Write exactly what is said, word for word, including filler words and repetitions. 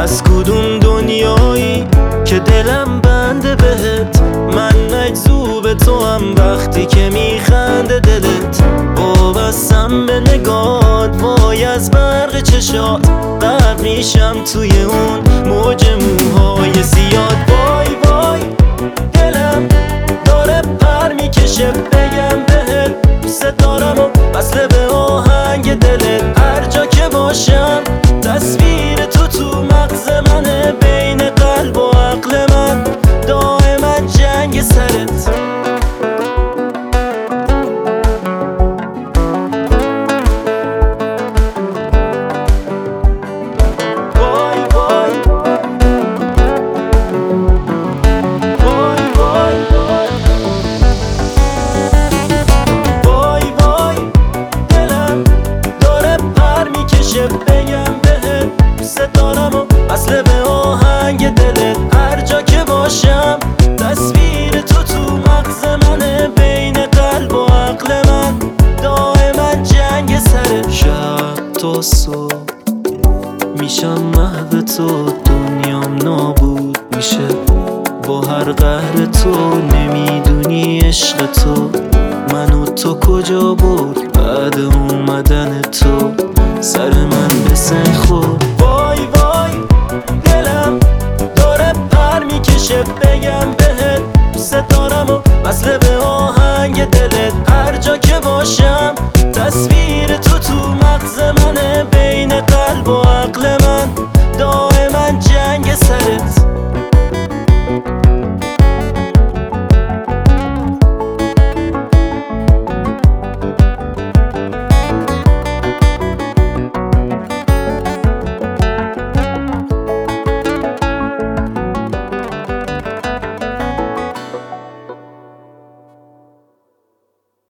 از کدوم دنیایی که دلم بنده بهت؟ من مجذوب تو هم وقتی که میخنده دلت. وابستم به نگات، وای از برق چشات غرق میشم توی اون موج موهای زیاد. وای وای دلم داره پر میکشه بگم بهت دوست دارم و وصله به آهنگ دلت. هر جا که باشم تصویر تو تو مغز منه، بین قلب و عقل من دائما جنگ سرت. بگم بهت دوست دارم و وصله به آهنگ دلت. هر جا که باشم تصویر تو تو مغز منه، بین قلب و عقل من دائما جنگ سره. شب تا صبح میشم محو تو، دنیام نابود میشه با هر قهر تو. نمیدونی عشق تو منو تو کجا برد بعد اومدن تو.